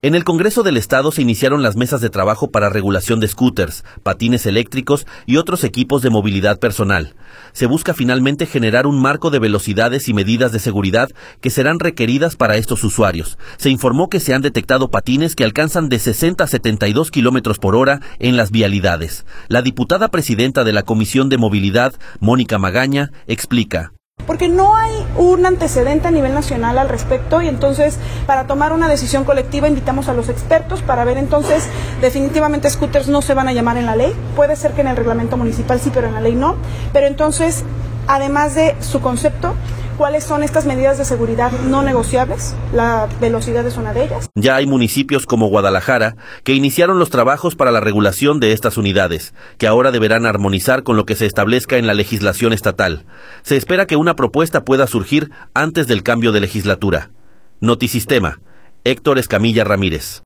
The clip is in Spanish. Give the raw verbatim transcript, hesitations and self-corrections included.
En el Congreso del Estado se iniciaron las mesas de trabajo para regulación de scooters, patines eléctricos y otros equipos de movilidad personal. Se busca finalmente generar un marco de velocidades y medidas de seguridad que serán requeridas para estos usuarios. Se informó que se han detectado patines que alcanzan de sesenta a setenta y dos kilómetros por hora en las vialidades. La diputada presidenta de la Comisión de Movilidad, Mónica Magaña, explica. Porque no hay un antecedente a nivel nacional al respecto y entonces para tomar una decisión colectiva invitamos a los expertos para ver entonces definitivamente scooters no se van a llamar en la ley, puede ser que en el reglamento municipal sí, pero en la ley no, pero entonces además de su concepto, ¿cuáles son estas medidas de seguridad no negociables? La velocidad es una de ellas. Ya hay municipios como Guadalajara que iniciaron los trabajos para la regulación de estas unidades, que ahora deberán armonizar con lo que se establezca en la legislación estatal. Se espera que una propuesta pueda surgir antes del cambio de legislatura. Notisistema, Héctor Escamilla Ramírez.